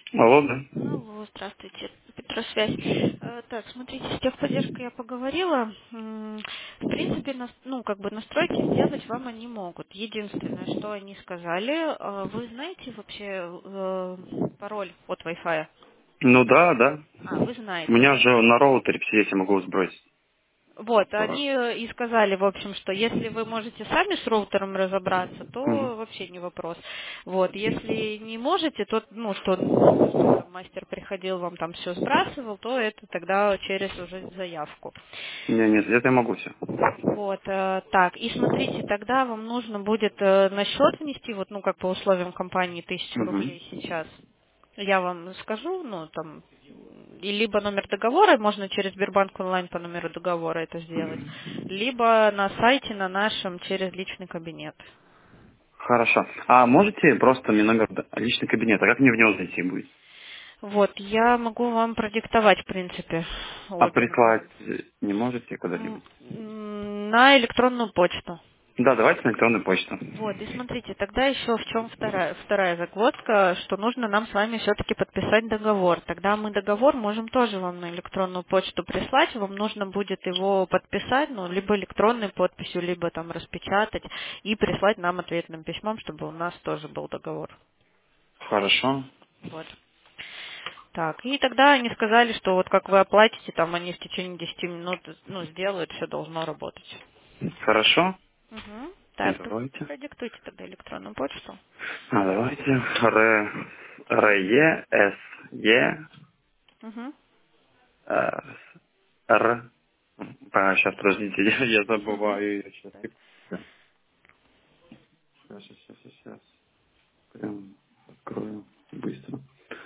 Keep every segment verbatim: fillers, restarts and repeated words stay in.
Алло, да. Алло, здравствуйте, Петросвязь. Э, Так, смотрите, с техподдержкой я поговорила. М, В принципе, нас- ну, как бы настройки сделать вам они могут. Единственное, что они сказали, э, вы знаете вообще э, пароль от Wi-Fi? Ну да, да. А, вы У знаете, меня да? же на роутере все есть, я могу сбросить. Вот, они э, и сказали, в общем, что если вы можете сами с роутером разобраться, Мгм. то вообще не вопрос. Вот, если не можете, то, ну, что, ну, чтобы там мастер приходил, вам там все сбрасывал, то это тогда через уже заявку. Не, нет, это я могу все. Вот, э, так, и смотрите, тогда вам нужно будет э, на счет внести, вот, ну, как по условиям компании, тысячу Угу. рублей сейчас. Я вам скажу, ну, там, и либо номер договора, можно через Сбербанк онлайн по номеру договора это сделать, либо на сайте на нашем через личный кабинет. Хорошо. А можете просто мне номер д- личный кабинет, а как мне в него зайти будет? Вот, я могу вам продиктовать, в принципе, А логин и прислать пароль. э, не можете М, когда-нибудь? м, На электронную почту. Да, давайте на электронную почту. Вот, и смотрите, тогда еще в чем вторая, вторая загвоздка, что нужно нам с вами все-таки подписать договор. Тогда мы договор можем тоже вам на электронную почту прислать, вам нужно будет его подписать, ну, либо электронной подписью, либо там распечатать и прислать нам ответным письмом, чтобы у нас тоже был договор. Хорошо. Вот. Так, и тогда они сказали, что вот как вы оплатите, там они в течение десяти минут, ну, сделают, все должно работать. Хорошо. Угу. И Так, давайте. продиктуйте тогда электронную почту. А давайте. Р, Р, Е, С, Е, Угу. э, Р. А, сейчас, подождите, я, я Угу. забываю ее сейчас. Так. Сейчас, сейчас, сейчас, сейчас. Прям открою быстро.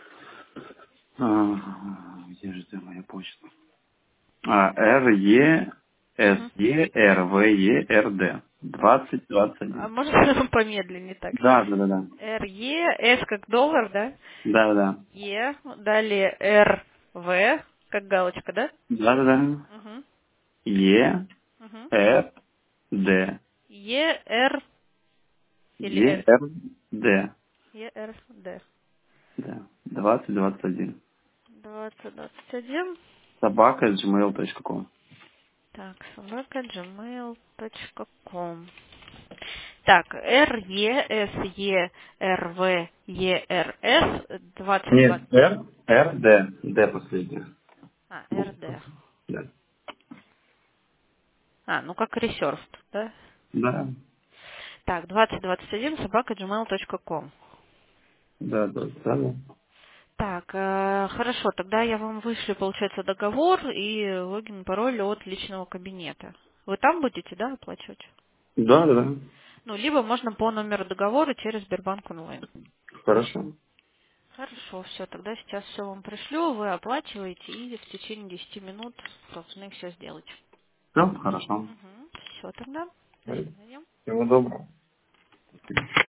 А, где же ты моя почта? А, Р, Е, С, Угу. Е, Р, В, Е, Р, Д. Двадцать, двадцать А один. можно помедленнее так? Да, да, да, да. Р, Е, С как доллар, да? Да, да, да. Е, далее Р, В, как галочка, да? Да, да, да. Угу. Е, Угу. Р, Д. Е, Р или Е, С? Р, Д. Е, Р, Д. Да. Двадцать, двадцать один. Двадцать, двадцать один. Собака gmail точка ком. Так, собака gmail точка ком. Так, Р, Е, С, Е, Р, В, Е, Р, С, двадцать, Нет, двадцать. Р, Р, Д. Д последняя. А, Р, Д. Да. А, ну как ресерф, да? Да, Так, двадцать двадцать один собака gmail точка ком. да, да, да. Да, Так, э, хорошо, тогда я вам вышлю, получается, договор и логин, пароль от личного кабинета. Вы там будете, да, оплачивать? да. Да. Да. Ну, либо можно по номеру договора через Сбербанк онлайн. Хорошо. Хорошо, все, тогда сейчас все вам пришлю, вы оплачиваете и в течение десяти минут должны все сделать. Все, хорошо. Угу. Все тогда. До свидания. Всего доброго.